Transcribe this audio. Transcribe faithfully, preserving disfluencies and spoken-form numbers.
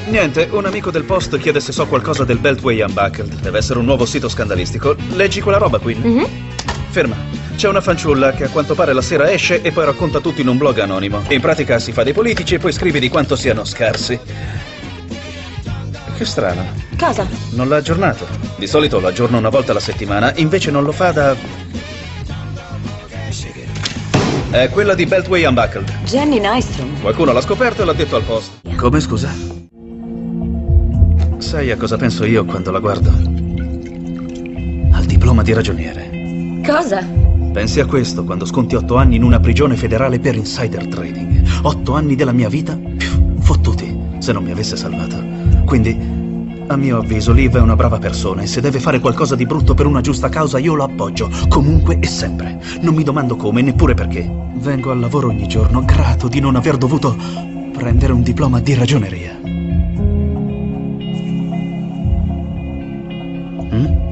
Niente, un amico del Post chiede se so qualcosa del Beltway Unbuckled. Deve essere un nuovo sito scandalistico. Leggi quella roba, Queen? Mm-hmm. Ferma. C'è una fanciulla che a quanto pare la sera esce e poi racconta tutto in un blog anonimo. In pratica si fa dei politici e poi scrive di quanto siano scarsi. Che strano. Cosa? Non l'ha aggiornato. Di solito lo aggiorna una volta alla settimana, invece non lo fa da... È quella di Beltway Unbuckled. Jenny Nystrom. Qualcuno l'ha scoperto e l'ha detto al Post. Come, scusa? Sai a cosa penso io quando la guardo? Al diploma di ragioniere. Cosa? Pensi a questo quando sconti otto anni in una prigione federale per insider trading. Otto anni della mia vita? Più, fottuti, se non mi avesse salvato. Quindi... a mio avviso, Liv è una brava persona e se deve fare qualcosa di brutto per una giusta causa io lo appoggio, comunque e sempre. Non mi domando come, neppure perché. Vengo al lavoro ogni giorno grato di non aver dovuto prendere un diploma di ragioneria. Mm?